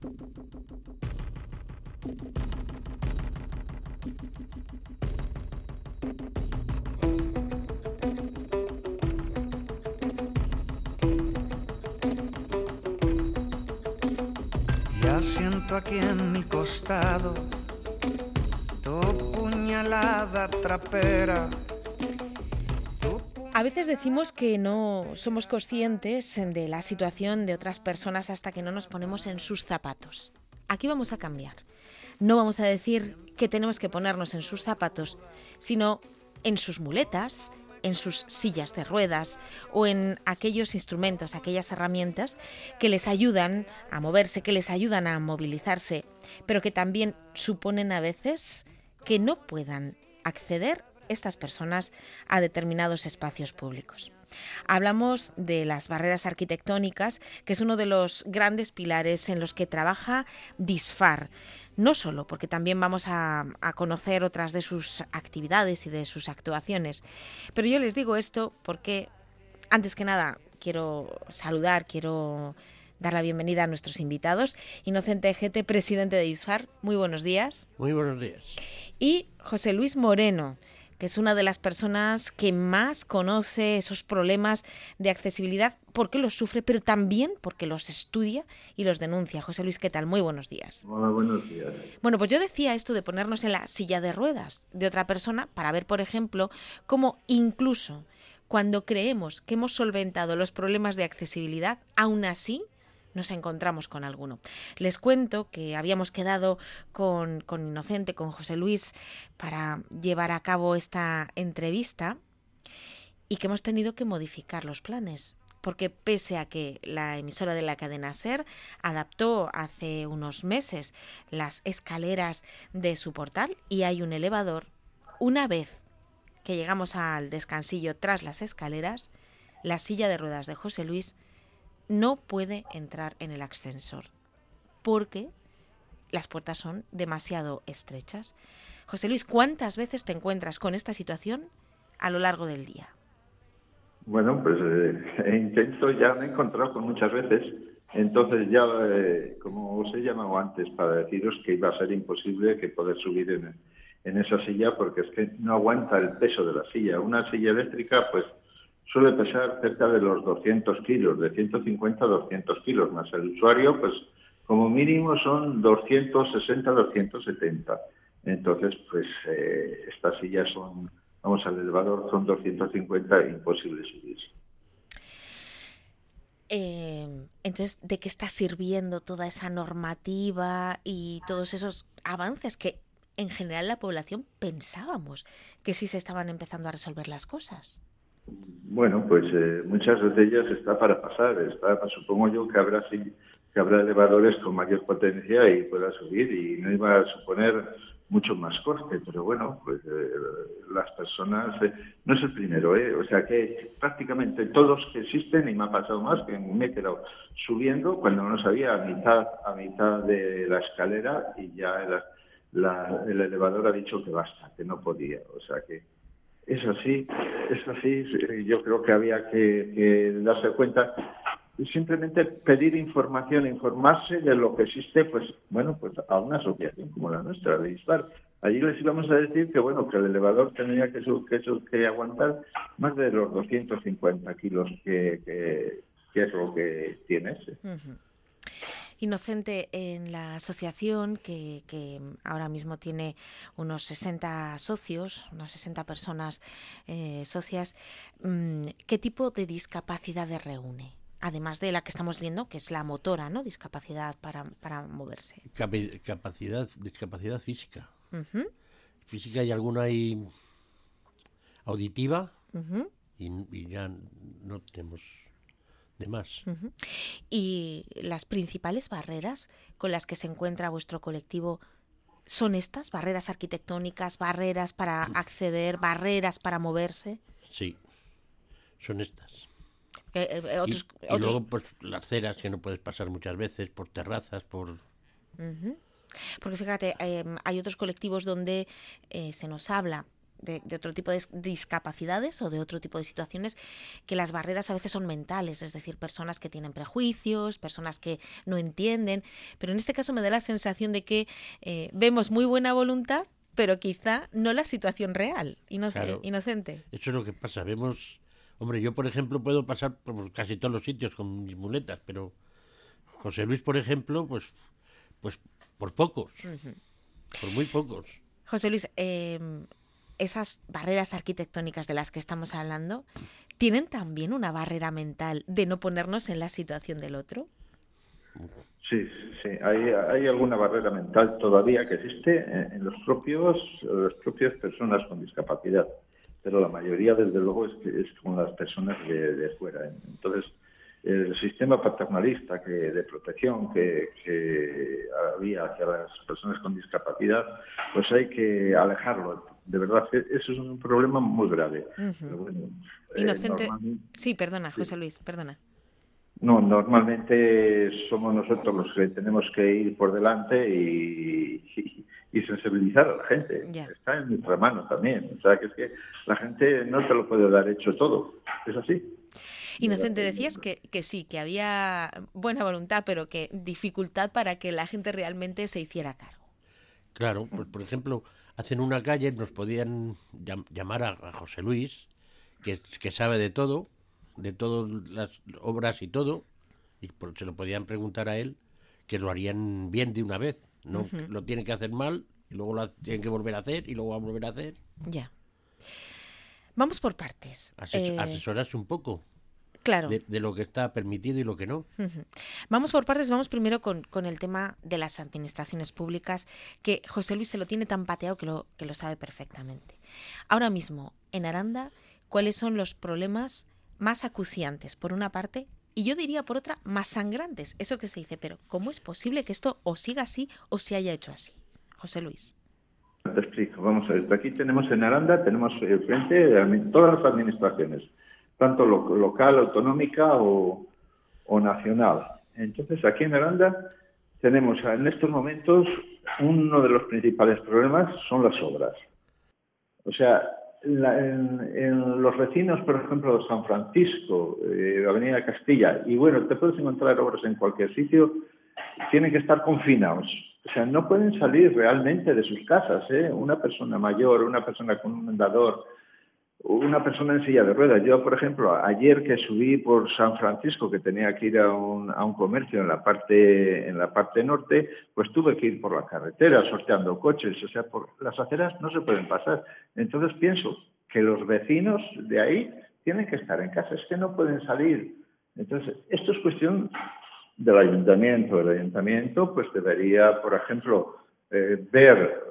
Ya siento aquí en mi costado tu puñalada trapera. A veces decimos que no somos conscientes de la situación de otras personas hasta que no nos ponemos en sus zapatos. Aquí vamos a cambiar. No vamos a decir que tenemos que ponernos en sus zapatos, sino en sus muletas, en sus sillas de ruedas o en aquellos instrumentos, aquellas herramientas que les ayudan a moverse, que les ayudan a movilizarse, pero que también suponen a veces que no puedan acceder estas personas a determinados espacios públicos. Hablamos de las barreras arquitectónicas, que es uno de los grandes pilares en los que trabaja DISFAR. No solo porque también vamos a conocer otras de sus actividades y de sus actuaciones, pero yo les digo esto porque, antes que nada, quiero dar la bienvenida a nuestros invitados. Inocente Ejete, presidente de DISFAR, muy buenos días. Muy buenos días. Y José Luis Moreno, que es una de las personas que más conoce esos problemas de accesibilidad, porque los sufre, pero también porque los estudia y los denuncia. José Luis, ¿qué tal? Muy buenos días. Hola, buenos días. Bueno, pues yo decía esto de ponernos en la silla de ruedas de otra persona para ver, por ejemplo, cómo incluso cuando creemos que hemos solventado los problemas de accesibilidad, aún así nos encontramos con alguno. Les cuento que habíamos quedado con Inocente, con José Luis, para llevar a cabo esta entrevista y que hemos tenido que modificar los planes. Porque pese a que la emisora de la cadena SER adaptó hace unos meses las escaleras de su portal y hay un elevador, una vez que llegamos al descansillo tras las escaleras, la silla de ruedas de José Luis no puede entrar en el ascensor porque las puertas son demasiado estrechas. José Luis, ¿cuántas veces te encuentras con esta situación a lo largo del día? Bueno, pues ya me he encontrado con muchas veces. Entonces ya, como os he llamado antes, para deciros que iba a ser imposible que poder subir en esa silla porque es que no aguanta el peso de la silla. Una silla eléctrica, pues, suele pesar cerca de los 200 kilos, de 150 a 200 kilos, más el usuario, pues como mínimo son 260, 270. Entonces, pues estas sillas son, vamos al elevador, son 250, imposible subir. Entonces, ¿de qué está sirviendo toda esa normativa y todos esos avances que en general la población pensábamos que sí se estaban empezando a resolver las cosas? Bueno, pues muchas de ellas está para pasar. Supongo yo que habrá elevadores con mayor potencia y pueda subir y no iba a suponer mucho más coste, pero bueno, pues las personas, no es el primero, o sea que prácticamente todos que existen, y me ha pasado más, que me he quedado subiendo cuando no sabía a mitad de la escalera y ya el elevador ha dicho que basta, que no podía, o sea que es así, yo creo que había que darse cuenta y simplemente pedir información, informarse de lo que existe, pues bueno, pues a una asociación como la nuestra, de DISFAR. Allí les íbamos a decir que bueno, que el elevador tenía que aguantar más de los 250 kilos que es lo que tiene ese. Uh-huh. Inocente, en la asociación que ahora mismo tiene unos 60 socios, unas 60 personas socias, ¿qué tipo de discapacidades reúne? Además de la que estamos viendo, que es la motora, ¿no? Discapacidad para moverse. Discapacidad física. Uh-huh. Física y alguna hay auditiva, uh-huh, y ya no tenemos de más. Uh-huh. ¿Y las principales barreras con las que se encuentra vuestro colectivo son estas? ¿Barreras arquitectónicas, barreras para acceder, barreras para moverse? Sí, son estas. Otros... Y luego pues las aceras que no puedes pasar muchas veces, por terrazas, por... Uh-huh. Porque fíjate, hay otros colectivos donde se nos habla de otro tipo de discapacidades o de otro tipo de situaciones, que las barreras a veces son mentales, es decir, personas que tienen prejuicios, personas que no entienden, pero en este caso me da la sensación de que vemos muy buena voluntad, pero quizá no la situación real, Claro, inocente. eso es lo que pasa. Vemos, hombre, yo por ejemplo puedo pasar por casi todos los sitios con mis muletas, pero José Luis, por ejemplo, pues por pocos, por muy pocos. José Luis, esas barreras arquitectónicas de las que estamos hablando, ¿tienen también una barrera mental de no ponernos en la situación del otro? Sí, sí, hay alguna barrera mental todavía que existe en las propias personas con discapacidad, pero la mayoría, desde luego, es con las personas de fuera. Entonces, el sistema paternalista de protección que había hacia las personas con discapacidad, pues hay que alejarlo. De verdad, eso es un problema muy grave. Pero bueno, Inocente. Sí, perdona, José Luis, perdona. No, normalmente somos nosotros los que tenemos que ir por delante y sensibilizar a la gente. Ya. Está en nuestra mano también. O sea, que es que la gente no te lo puede dar hecho todo. Es así. Inocente, decías que sí, que había buena voluntad, pero que dificultad para que la gente realmente se hiciera cargo. Claro, pues por ejemplo, hacen una calle, nos podían llamar a José Luis, que sabe de todas las obras y todo, y se lo podían preguntar a él, que lo harían bien de una vez. No lo tienen que hacer mal, y luego lo tienen que volver a hacer, y luego a volver a hacer. Ya. Vamos por partes. Asesorarse un poco. Claro. De lo que está permitido y lo que no. Vamos por partes, vamos primero con el tema de las administraciones públicas, que José Luis se lo tiene tan pateado que lo sabe perfectamente. Ahora mismo, en Aranda, ¿cuáles son los problemas más acuciantes, por una parte, y yo diría por otra, más sangrantes? Eso que se dice, pero ¿cómo es posible que esto o siga así o se haya hecho así? José Luis. Te explico, vamos a ver. Aquí tenemos en Aranda, tenemos frente a todas las administraciones, tanto local, autonómica o nacional. Entonces, aquí en Aranda tenemos en estos momentos uno de los principales problemas son las obras. O sea, en los vecinos, por ejemplo, de San Francisco, Avenida Castilla, y bueno, te puedes encontrar obras en cualquier sitio, tienen que estar confinados. O sea, no pueden salir realmente de sus casas, ¿eh? Una persona mayor, una persona con un andador, una persona en silla de ruedas. Yo, por ejemplo, ayer que subí por San Francisco, que tenía que ir a un comercio en la parte norte, pues tuve que ir por la carretera sorteando coches. O sea, por las aceras no se pueden pasar. Entonces pienso que los vecinos de ahí tienen que estar en casa, es que no pueden salir. Entonces, esto es cuestión del ayuntamiento. El ayuntamiento pues debería, por ejemplo, ver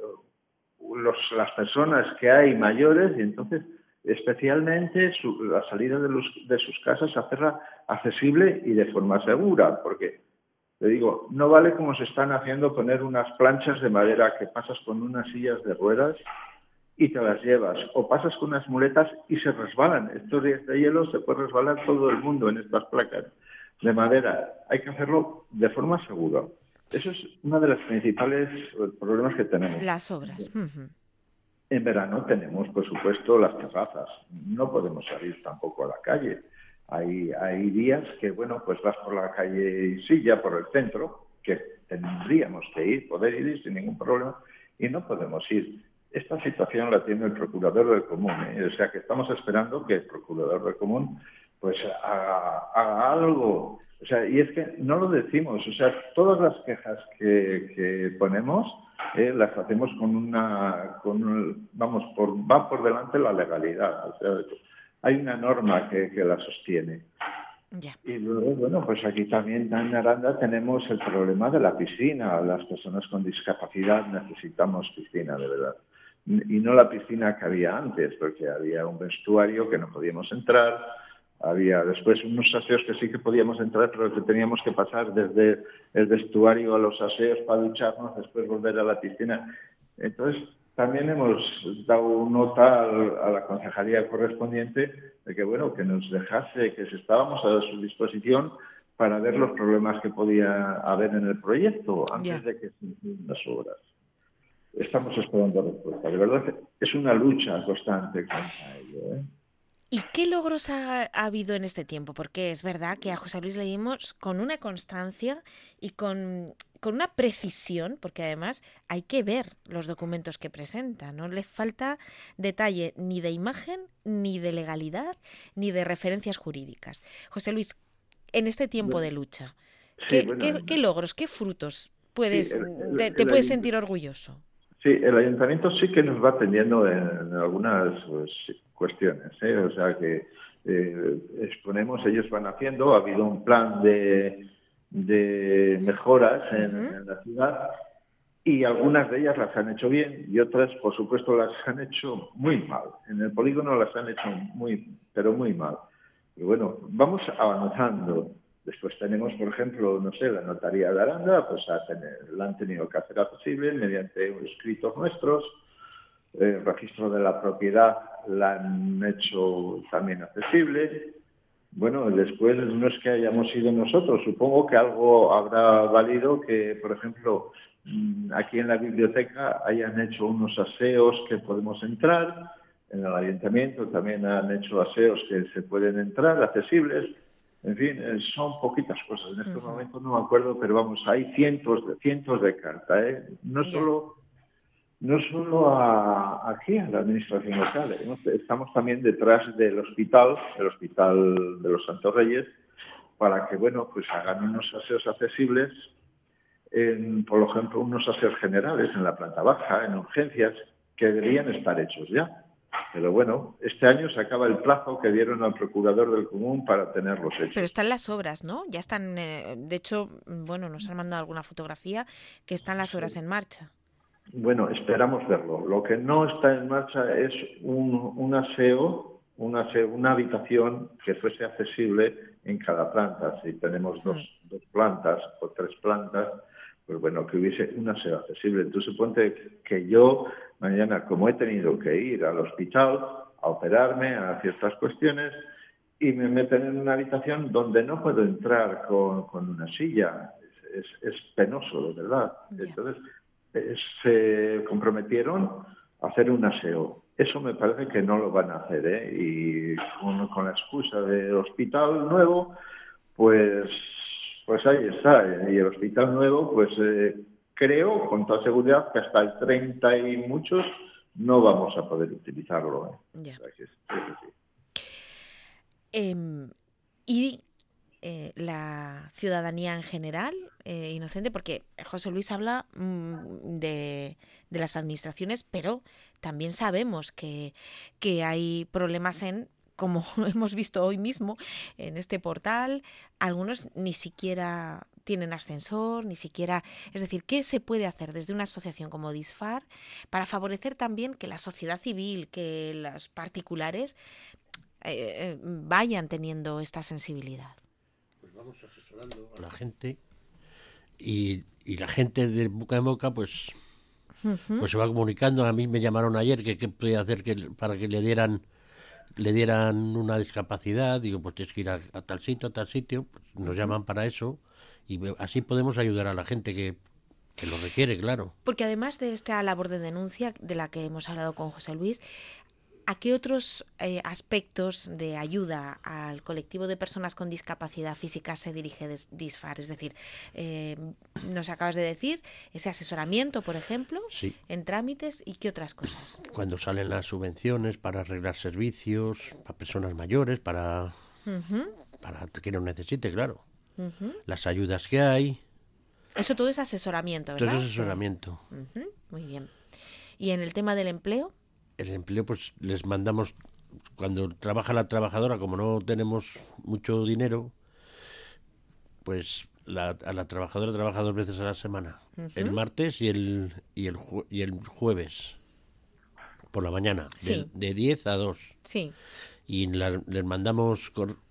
las personas que hay mayores y entonces especialmente la salida de sus casas hacerla accesible y de forma segura, porque te digo, no vale como se están haciendo poner unas planchas de madera que pasas con unas sillas de ruedas y te las llevas, o pasas con unas muletas y se resbalan. Estos días de hielo se puede resbalar todo el mundo en estas placas de madera. Hay que hacerlo de forma segura. Eso es uno de los principales problemas que tenemos. Las obras. En verano tenemos, por supuesto, las terrazas. No podemos salir tampoco a la calle. Hay días que, bueno, pues vas por la calle Silla, por el centro, que tendríamos que poder ir sin ningún problema, y no podemos ir. Esta situación la tiene el Procurador del Común, ¿eh? O sea que estamos esperando que el Procurador del Común pues haga algo. O sea, y es que no lo decimos, o sea, todas las quejas que ponemos las hacemos va por delante la legalidad. O sea, hay una norma que la sostiene. Ya. Y luego, bueno, pues aquí también en Aranda tenemos el problema de la piscina. Las personas con discapacidad necesitamos piscina, de verdad. Y no la piscina que había antes, porque había un vestuario que no podíamos entrar. Había después unos aseos que sí que podíamos entrar, pero que teníamos que pasar desde el vestuario a los aseos para ducharnos, después volver a la piscina. Entonces, también hemos dado nota a la concejalía correspondiente de que, bueno, que nos dejase, que estábamos a su disposición para ver los problemas que podía haber en el proyecto antes de que se inicien las obras. estamos esperando respuesta. De verdad es una lucha constante contra ello, ¿eh? ¿Y qué logros ha habido en este tiempo? Porque es verdad que a José Luis le vimos con una constancia y con una precisión, porque además hay que ver los documentos que presenta. No le falta detalle ni de imagen, ni de legalidad, ni de referencias jurídicas. José Luis, en este tiempo de lucha, Sí, ¿qué logros, qué frutos puedes, sí, te puedes sentir orgulloso? Sí, el ayuntamiento sí que nos va atendiendo en algunas cuestiones, ¿eh? O sea que exponemos, ellos van haciendo, ha habido un plan de mejoras en la ciudad y algunas de ellas las han hecho bien y otras, por supuesto, las han hecho muy mal. En el polígono las han hecho pero muy mal. Pero bueno, vamos avanzando. Después tenemos, por ejemplo, no sé, la notaría de Aranda, pues la han tenido que hacer accesible mediante escritos nuestros. El registro de la propiedad la han hecho también accesible. Bueno, después no es que hayamos sido nosotros, supongo que algo habrá valido que, por ejemplo, aquí en la biblioteca hayan hecho unos aseos que podemos entrar. En el ayuntamiento también han hecho aseos que se pueden entrar, accesibles. En fin, son poquitas cosas. En este momento no me acuerdo, pero vamos, hay cientos de cartas, ¿eh? No solo aquí a la administración local, ¿eh? Estamos también detrás del hospital de los Santos Reyes, para que, bueno, pues hagan unos aseos accesibles, por ejemplo, unos aseos generales en la planta baja, en urgencias, que deberían estar hechos ya. Pero bueno, este año se acaba el plazo que dieron al procurador del común para tenerlos hechos. Pero están las obras, ¿no? Ya están, de hecho, bueno, nos han mandado alguna fotografía que están las obras en marcha. Bueno, esperamos verlo. Lo que no está en marcha es un aseo, una habitación que fuese accesible en cada planta. Si tenemos dos plantas o 3 plantas, pues bueno, que hubiese un aseo accesible. Entonces, suponte que yo mañana, como he tenido que ir al hospital a operarme, a ciertas cuestiones, y me meten en una habitación donde no puedo entrar con una silla. Es penoso, de verdad. Yeah. Entonces, se comprometieron a hacer un aseo. Eso me parece que no lo van a hacer, ¿eh? Y con la excusa del hospital nuevo, pues ahí está. Y el hospital nuevo, pues creo, con toda seguridad, que hasta el 30 y muchos no vamos a poder utilizarlo, ¿eh? Yeah. O sea, es y la ciudadanía en general, inocente, porque José Luis habla de las administraciones, pero también sabemos que hay problemas como hemos visto hoy mismo en este portal, algunos ni siquiera tienen ascensor, ni siquiera... Es decir, ¿qué se puede hacer desde una asociación como DISFAR para favorecer también que la sociedad civil, que los particulares vayan teniendo esta sensibilidad? Pues vamos asesorando a la gente y la gente de boca en boca pues se va comunicando. A mí me llamaron ayer que qué podía hacer para que le dieran una discapacidad. Digo, pues tienes que ir a tal sitio, pues nos llaman para eso y así podemos ayudar a la gente que lo requiere, claro. Porque además de esta labor de denuncia de la que hemos hablado con José Luis, ¿a qué otros aspectos de ayuda al colectivo de personas con discapacidad física se dirige DISFAR? Es decir, nos acabas de decir ese asesoramiento, por ejemplo, sí, en trámites, ¿y qué otras cosas? Cuando salen las subvenciones para arreglar servicios, para personas mayores, para que no necesite, claro. Las ayudas que hay. Eso todo es asesoramiento, ¿verdad? Todo es asesoramiento. Muy bien. ¿Y en el tema del empleo? El empleo, pues les mandamos, cuando trabaja la trabajadora, como no tenemos mucho dinero, pues a la trabajadora trabaja 2 veces a la semana, el martes y el jueves, por la mañana, sí, de 10 a 2. Sí. Y les mandamos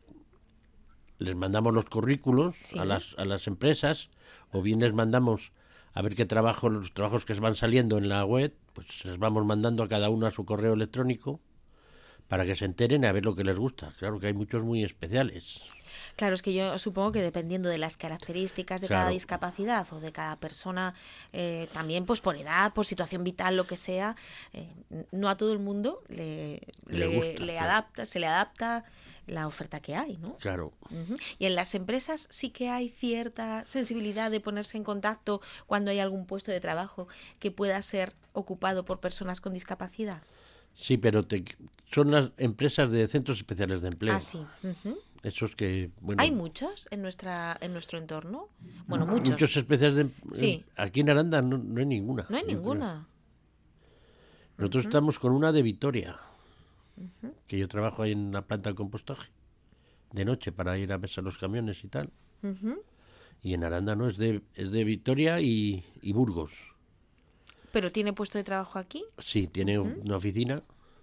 los currículos, sí, a las empresas, o bien les mandamos a ver los trabajos que van saliendo en la web, pues les vamos mandando a cada uno a su correo electrónico para que se enteren a ver lo que les gusta. Claro que hay muchos muy especiales. Claro, es que yo supongo que dependiendo de las características de cada discapacidad o de cada persona, también pues por edad, por situación vital, lo que sea, no a todo el mundo le gusta, se le adapta la oferta que hay, ¿no? Claro. Y en las empresas sí que hay cierta sensibilidad de ponerse en contacto cuando hay algún puesto de trabajo que pueda ser ocupado por personas con discapacidad. Sí, pero son las empresas de centros especiales de empleo. Ah, sí. Esos que, bueno... ¿Hay muchos en nuestro entorno? Bueno, muchos. Muchos especiales de empleo. Sí. Aquí en Aranda no hay ninguna. No hay ninguna. Nosotros estamos con una de Vitoria, que yo trabajo ahí en la planta de compostaje, de noche para ir a pesar los camiones y tal. Y en Aranda no, es de Vitoria y Burgos. ¿Pero tiene puesto de trabajo aquí? Sí, tiene una oficina.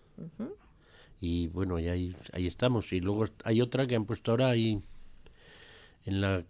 Y bueno, y ahí estamos. Y luego hay otra que han puesto ahora ahí al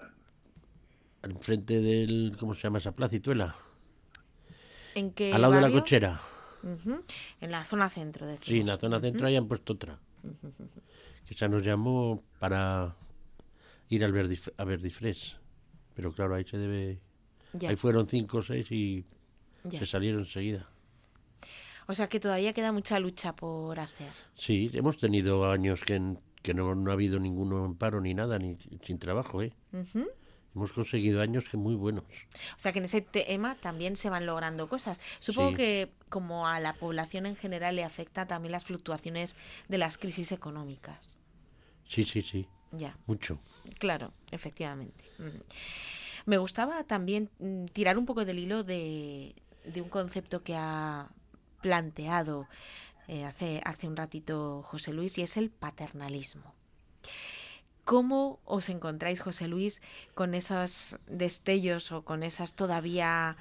frente del... ¿Cómo se llama esa plaza? Ituela. ¿En qué al lado barrio? de la Cochera. En la zona centro, decimos. Sí, en la zona centro ahí han puesto otra. Que esa nos llamó para ir a Verdifres. Pero claro, ahí se debe... Ya. Ahí fueron 5 o 6 y Ya. se salieron enseguida. O sea que todavía queda mucha lucha por hacer. Sí, hemos tenido años que no ha habido ninguno en paro ni nada, ni sin trabajo, ¿eh? Hemos conseguido años que muy buenos. O sea que en ese tema también se van logrando cosas. Supongo que como a la población en general le afecta también las fluctuaciones de las crisis económicas. Sí. Ya. Mucho. Claro, efectivamente. Me gustaba también tirar un poco del hilo de un concepto que ha planteado hace un ratito José Luis, y es el paternalismo. ¿Cómo os encontráis, José Luis, con esos destellos o con esas todavía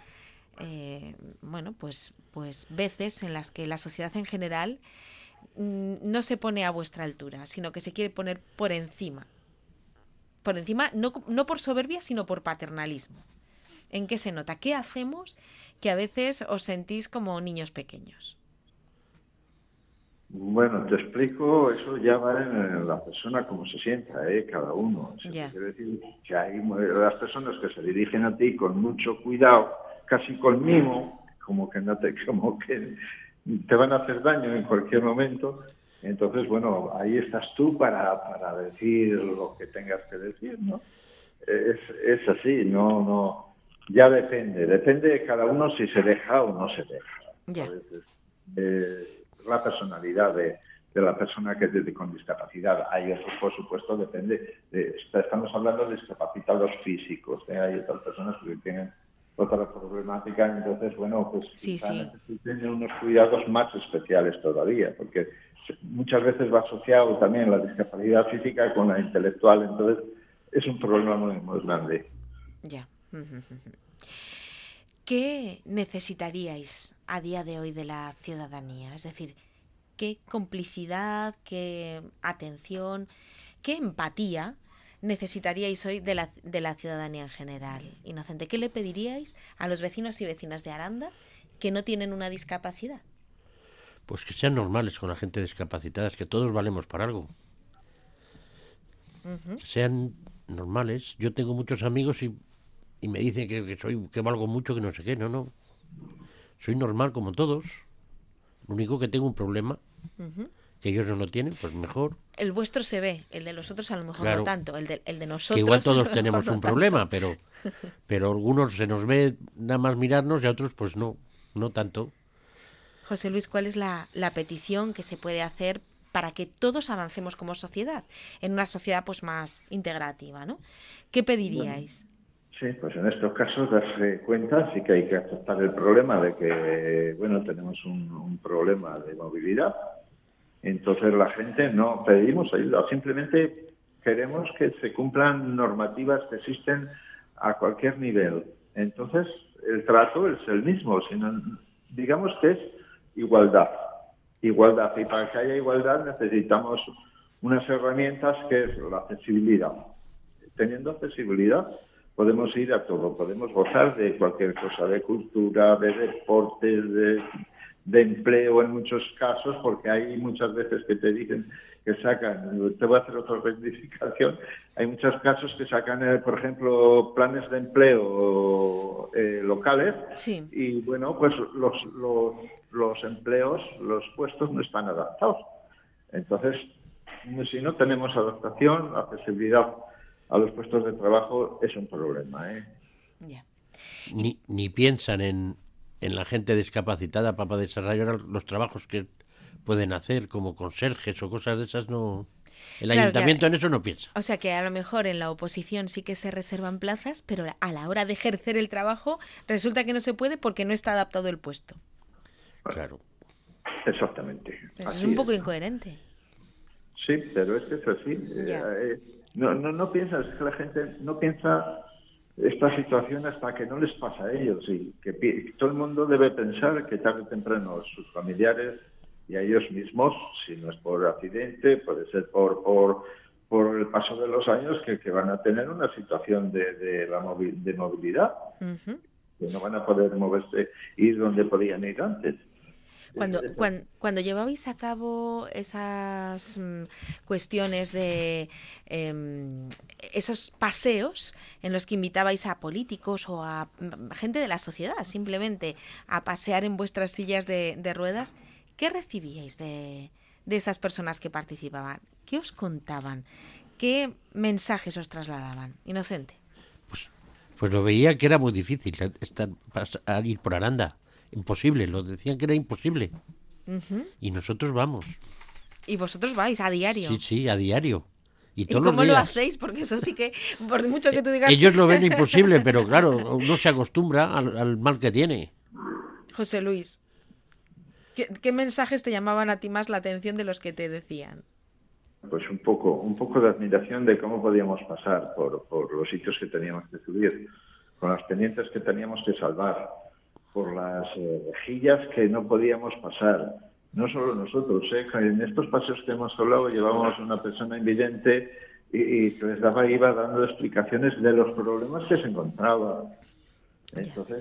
pues veces en las que la sociedad en general no se pone a vuestra altura, sino que se quiere poner por encima? Por encima, no por soberbia, sino por paternalismo. ¿En qué se nota? ¿Qué hacemos que a veces os sentís como niños pequeños? Bueno, te explico, eso ya va en la persona como se sienta, cada uno. Quiere decir que hay las personas que se dirigen a ti con mucho cuidado, casi con mimo, como que te van a hacer daño en cualquier momento. Entonces, bueno, ahí estás tú para decir lo que tengas que decir, ¿no? Es así, no. Ya depende de cada uno si se deja o no se deja. Ya. A veces, la personalidad de la persona que es con discapacidad. Hay otros, por supuesto, depende. Estamos hablando de discapacitados físicos. Hay otras personas que tienen otra problemática. Entonces, bueno, pues necesitan unos cuidados más especiales todavía, porque muchas veces va asociado también la discapacidad física con la intelectual. Entonces, es un problema muy, muy grande. Ya. ¿Qué necesitaríais a día de hoy de la ciudadanía? Es decir, ¿qué complicidad, qué atención, qué empatía necesitaríais hoy de la ciudadanía en general? Inocente, ¿qué le pediríais a los vecinos y vecinas de Aranda que no tienen una discapacidad? Pues que sean normales con la gente discapacitada, es que todos valemos para algo. Que sean normales. Yo tengo muchos amigos y me dicen que valgo mucho, que no sé qué. No. Soy normal como todos. Lo único que tengo un problema, que ellos no lo tienen, pues mejor. El vuestro se ve, el de los otros a lo mejor no tanto. El de nosotros... Que igual todos tenemos un problema, pero algunos se nos ve nada más mirarnos y a otros pues no tanto. José Luis, ¿cuál es la petición que se puede hacer para que todos avancemos como sociedad, en una sociedad pues más integrativa, ¿no? ¿Qué pediríais? Bueno, sí, pues en estos casos darse cuenta, sí que hay que aceptar el problema de que, bueno, tenemos un problema de movilidad. Entonces la gente no pedimos ayuda, simplemente queremos que se cumplan normativas que existen a cualquier nivel. Entonces el trato es el mismo, sino, digamos que es igualdad. Y para que haya igualdad necesitamos unas herramientas que es la accesibilidad. Teniendo accesibilidad podemos ir a todo, podemos gozar de cualquier cosa, de cultura, de deportes, de empleo en muchos casos, porque hay muchas veces que te dicen que sacan, te voy a hacer otra reivindicación, hay muchos casos que sacan, por ejemplo, planes de empleo locales, Sí. y bueno, pues los empleos, los puestos no están adaptados. Entonces, si no tenemos adaptación, accesibilidad a los puestos de trabajo es un problema, ¿eh? Ya. Ni piensan en la gente discapacitada para desarrollar los trabajos que pueden hacer, como conserjes o cosas de esas, no. El Claro, ayuntamiento en eso no piensa. O sea que a lo mejor en la oposición sí que se reservan plazas, pero a la hora de ejercer el trabajo resulta que no se puede porque no está adaptado el puesto. Claro. Exactamente. Pues es Así un poco es. incoherente. Sí, pero es que es así. Ya. No piensas, es que la gente no piensa esta situación hasta que no les pasa a ellos, y que todo el mundo debe pensar que tarde o temprano sus familiares y a ellos mismos, si no es por accidente, puede ser por el paso de los años, que van a tener una situación de movilidad, Ujú. que no van a poder moverse, ir donde podían ir antes. Cuando llevabais a cabo esas cuestiones de esos paseos en los que invitabais a políticos o a gente de la sociedad simplemente a pasear en vuestras sillas de ruedas, ¿qué recibíais de esas personas que participaban? ¿Qué os contaban? ¿Qué mensajes os trasladaban? Inocente. Pues lo veía que era muy difícil ir por Aranda. Imposible, lo decían que era imposible. Ujú. Y nosotros vamos. Y vosotros vais a diario. Sí, a diario. Y ¿Y todos cómo los lo días. hacéis? Porque eso sí que, por mucho que tú digas... Ellos lo ven imposible, pero claro, uno se acostumbra al mal que tiene. José Luis, ¿qué mensajes te llamaban a ti más la atención de los que te decían? Pues un poco de admiración de cómo podíamos pasar por los sitios que teníamos que subir, con las pendientes que teníamos que salvar, por las rejillas que no podíamos pasar. No solo nosotros, en estos paseos que hemos hablado llevábamos una persona invidente y les iba dando explicaciones de los problemas que se encontraba. Entonces,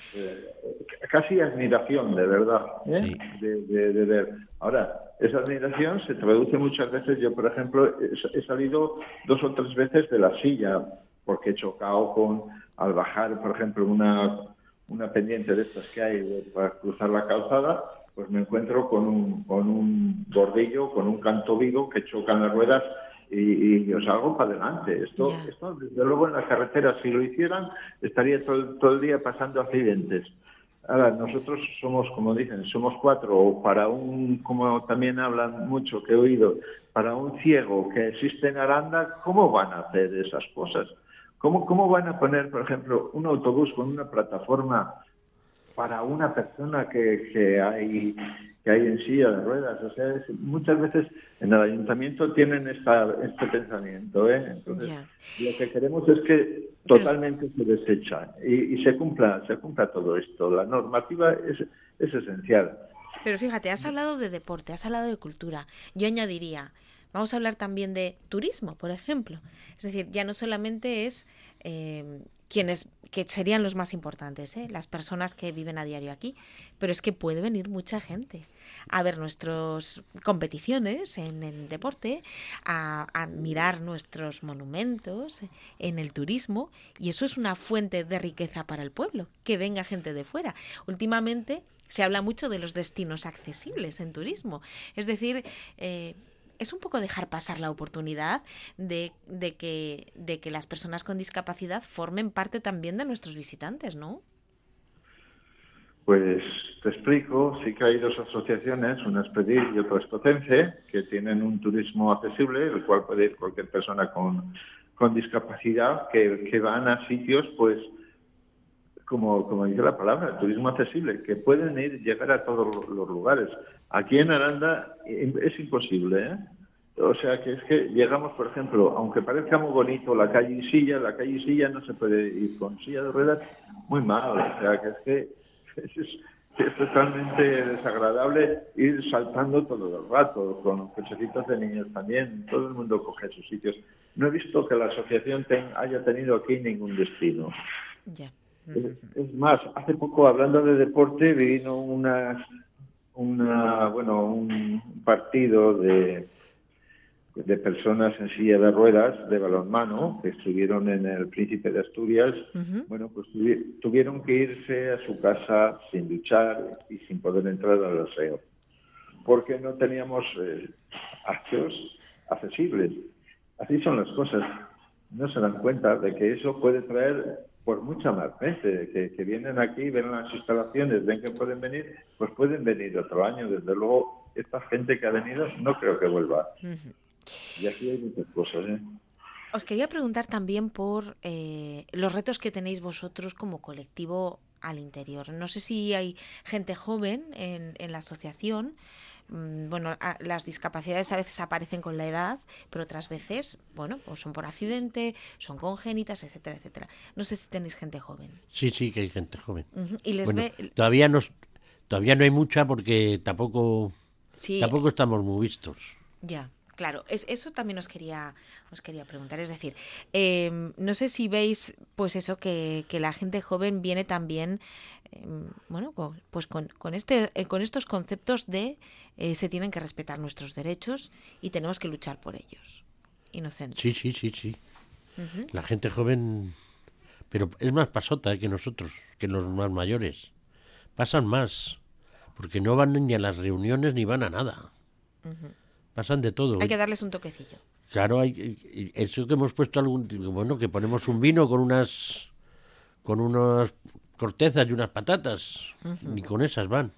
casi admiración, de verdad, Sí. de ver. Ahora, esa admiración se traduce muchas veces. Yo, por ejemplo, he salido 2 o 3 veces de la silla porque he chocado al bajar, por ejemplo, una pendiente de estas que hay para cruzar la calzada, pues me encuentro con un bordillo, con un canto vivo que chocan las ruedas y yo salgo para adelante. Esto, desde luego, en la carretera, si lo hicieran, estaría todo el día pasando accidentes. Ahora, nosotros somos, como dicen, somos 4, o para como también hablan mucho, que he oído, para un ciego que existe en Aranda, ¿cómo van a hacer esas cosas? ¿Cómo van a poner, por ejemplo, un autobús con una plataforma para una persona que hay en silla de ruedas? O sea, muchas veces en el ayuntamiento tienen este pensamiento, ¿eh? Entonces, lo que queremos es que totalmente se desecha y se cumpla todo esto. La normativa es esencial. Pero fíjate, has hablado de deporte, has hablado de cultura. Yo añadiría, vamos a hablar también de turismo, por ejemplo. Es decir, ya no solamente es quienes que serían los más importantes, las personas que viven a diario aquí, pero es que puede venir mucha gente a ver nuestras competiciones en el deporte, a mirar nuestros monumentos en el turismo, y eso es una fuente de riqueza para el pueblo, que venga gente de fuera. Últimamente se habla mucho de los destinos accesibles en turismo, es decir, es un poco dejar pasar la oportunidad de que las personas con discapacidad formen parte también de nuestros visitantes, ¿no? Pues te explico, sí que hay 2 asociaciones, una es Pedir y otra es Potense, que tienen un turismo accesible, el cual puede ir cualquier persona con discapacidad, que van a sitios, pues, como dice la palabra, turismo accesible, que pueden llegar a todos los lugares. Aquí en Aranda es imposible, ¿eh? O sea, que es que llegamos, por ejemplo, aunque parezca muy bonito la calle Isilla no se puede ir con silla de ruedas, muy mal. O sea, que es totalmente desagradable ir saltando todo el rato, con cochecitos de niños también. Todo el mundo coge sus sitios. No he visto que la asociación haya tenido aquí ningún destino. Ya. Es más, hace poco, hablando de deporte, vino unas un partido de personas en silla de ruedas de balonmano que estuvieron en el Príncipe de Asturias. Bueno, pues tuvieron que irse a su casa sin duchar y sin poder entrar al aseo, porque no teníamos aseos accesibles. Así son las cosas. No se dan cuenta de que eso puede traer por mucha más gente que vienen aquí, ven las instalaciones, ven que pueden venir, pues pueden venir otro año. Desde luego, esta gente que ha venido no creo que vuelva. Y aquí hay muchas cosas, ¿eh? Os quería preguntar también por los retos que tenéis vosotros como colectivo al interior. No sé si hay gente joven en la asociación. Bueno, las discapacidades a veces aparecen con la edad, pero otras veces, bueno, pues son por accidente, son congénitas, etcétera, etcétera. No sé si tenéis gente joven. Sí, que hay gente joven. Y les bueno, todavía no hay mucha porque tampoco estamos muy vistos. Ya. Claro, eso también os quería preguntar. Es decir, no sé si veis, pues eso, que la gente joven viene también, bueno, pues con estos conceptos de se tienen que respetar nuestros derechos y tenemos que luchar por ellos. Inocente. Sí. La gente joven, pero es más pasota que nosotros, que los más mayores. Pasan más, porque no van ni a las reuniones ni van a nada. Pasan de todo. Hay que darles un toquecillo. Claro, eso que hemos puesto que ponemos un vino con unas cortezas y unas patatas, ni con esas van.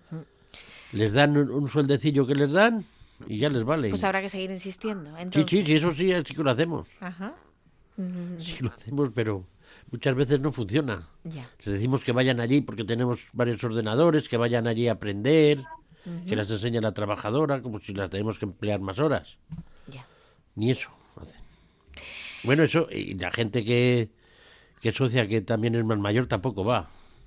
Les dan un sueldecillo que les dan y ya les vale. Pues habrá que seguir insistiendo. Entonces. Sí, eso sí que lo hacemos. Ajá. Sí que lo hacemos, pero muchas veces no funciona. Ya. Les decimos que vayan allí porque tenemos varios ordenadores, que vayan allí a aprender. Que las enseña la trabajadora, como si las tenemos que emplear más horas. Ya. Ni eso hacen. Bueno, eso, y la gente que es socia, que también es más mayor, tampoco va.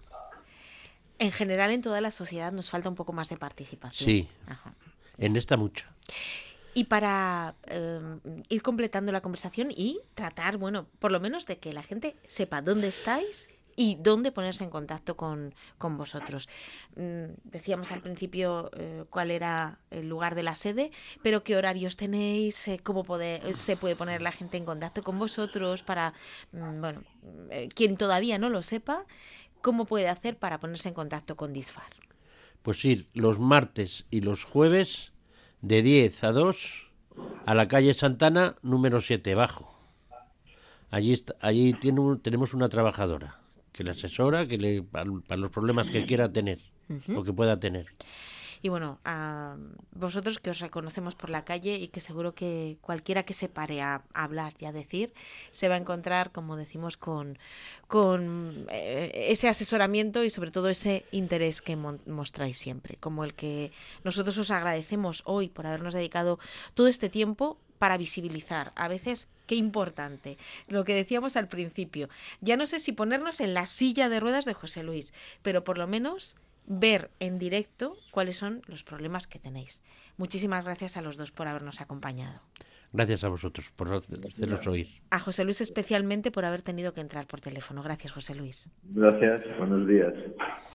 En general, en toda la sociedad nos falta un poco más de participación. Sí, Ajá. En esta mucha. Y para ir completando la conversación y tratar, bueno, por lo menos de que la gente sepa dónde estáis y dónde ponerse en contacto con vosotros. Decíamos al principio cuál era el lugar de la sede, pero qué horarios tenéis, cómo se puede poner la gente en contacto con vosotros para, bueno, quien todavía no lo sepa, cómo puede hacer para ponerse en contacto con DISFAR. Pues ir los martes y los jueves de 10 a 2 a la calle Santana, número 7, bajo. Allí tenemos una trabajadora que le asesora, para los problemas que quiera tener o que pueda tener. Y bueno, a vosotros que os reconocemos por la calle y que seguro que cualquiera que se pare a hablar y a decir se va a encontrar, como decimos, con ese asesoramiento y sobre todo ese interés que mostráis siempre, como el que nosotros os agradecemos hoy por habernos dedicado todo este tiempo para visibilizar. A veces, qué importante, lo que decíamos al principio. Ya no sé si ponernos en la silla de ruedas de José Luis, pero por lo menos ver en directo cuáles son los problemas que tenéis. Muchísimas gracias a los dos por habernos acompañado. Gracias a vosotros por hacernos oír. A José Luis especialmente por haber tenido que entrar por teléfono. Gracias, José Luis. Gracias, buenos días.